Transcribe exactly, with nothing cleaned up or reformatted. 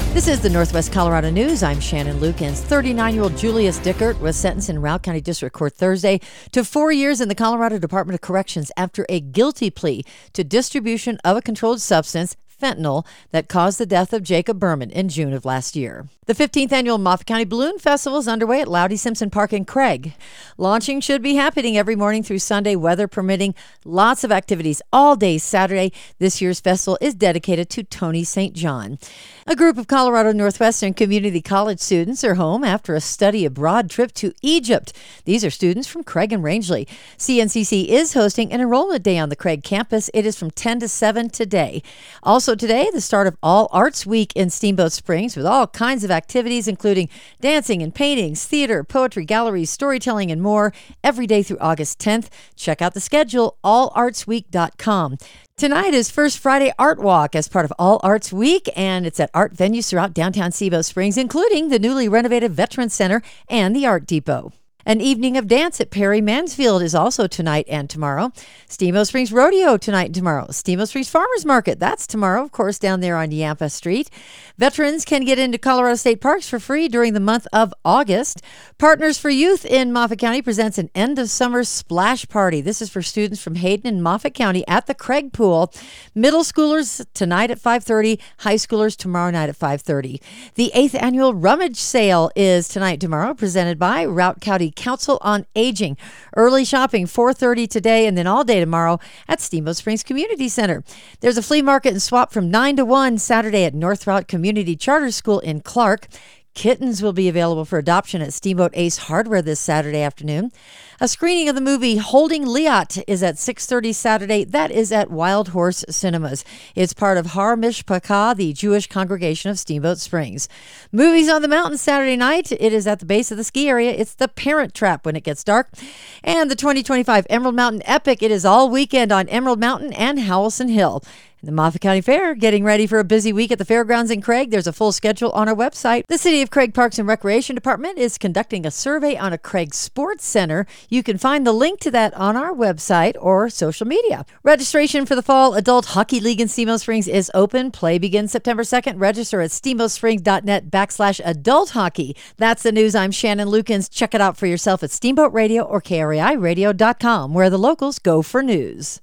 This is the Northwest Colorado News. I'm Shannon Lukens. thirty-nine-year-old Julius Dickert was sentenced in Routt County District Court Thursday to four years in the Colorado Department of Corrections after a guilty plea to distribution of a controlled substance, fentanyl, that caused the death of Jacob Berman in June of last year. The fifteenth annual Moffat County Balloon Festival is underway at Loudy Simpson Park in Craig. Launching should be happening every morning through Sunday, weather permitting. Lots of activities all day Saturday. This year's festival is dedicated to Tony Saint John. A group of Colorado Northwestern Community College students are home after a study abroad trip to Egypt. These are students from Craig and Rangeley. C N C C is hosting an enrollment day on the Craig campus. It is from ten to seven today. Also today, the start of All Arts Week in Steamboat Springs with all kinds of activities, including dancing and paintings, theater, poetry, galleries, storytelling, and more every day through August tenth. Check out the schedule, all arts week dot com. Tonight is First Friday Art Walk as part of All Arts Week, and it's at art venues throughout downtown Steamboat Springs, including the newly renovated Veterans Center and the Art Depot. An evening of dance at Perry Mansfield is also tonight and tomorrow. Steamboat Springs Rodeo tonight and tomorrow. Steamboat Springs Farmers Market, that's tomorrow, of course, down there on Yampa Street. Veterans can get into Colorado State Parks for free during the month of August. Partners for Youth in Moffat County presents an end-of-summer splash party. This is for students from Hayden and Moffat County at the Craig Pool. Middle schoolers tonight at five thirty, high schoolers tomorrow night at five thirty. The eighth annual Rummage Sale is tonight tomorrow, presented by Routt County Council on Aging. Early shopping four thirty today and then all day tomorrow at Steamboat Springs Community Center. There's a flea market and swap from nine to one Saturday at North Routt Community Charter School in Clark. Kittens will be available for adoption at Steamboat Ace Hardware this Saturday afternoon. A screening of the movie Holding Liat is at six thirty Saturday. That is at Wild Horse Cinemas. It's part of Har Mishpachah, the Jewish congregation of Steamboat Springs. Movies on the mountain Saturday night. It is at the base of the ski area. It's The Parent Trap when it gets dark. And the twenty twenty-five Emerald Mountain Epic. It is all weekend on Emerald Mountain and Howelson Hill. The Moffat County Fair, getting ready for a busy week at the fairgrounds in Craig. There's a full schedule on our website. The City of Craig Parks and Recreation Department is conducting a survey on a Craig Sports Center. You can find the link to that on our website or social media. Registration for the Fall Adult Hockey League in Steamboat Springs is open. Play begins September second. Register at steamboatsprings.net backslash adult hockey. That's the news. I'm Shannon Lukens. Check it out for yourself at Steamboat Radio or K R A I radio dot com, where the locals go for news.